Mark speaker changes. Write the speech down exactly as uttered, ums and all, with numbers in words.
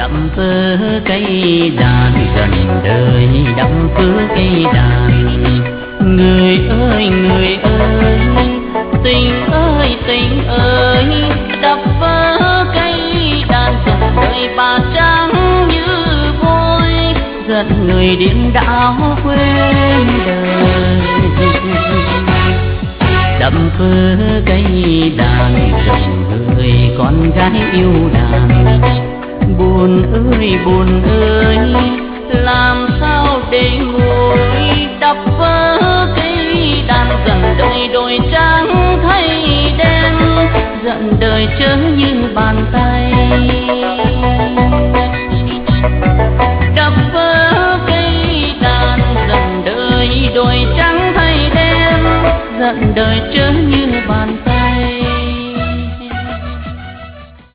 Speaker 1: đậm vỡ cây đàn dần đời đậm vỡ cây đàn. Người ơi người ơi tình ơi tình ơi đập vỡ cây đàn dần đời bà trắng như vôi giận người điên đảo quên đời. Đậm vỡ cây đàn dần người con gái yêu đàn. Buồn ơi buồn ơi làm sao để nguôi đập vỡ cây đàn dần đời đôi trắng thay đen giận đời chớ như bàn tay. Đập vỡ cây đàn dần đời đôi trắng thay đen giận đời chớ như bàn tay.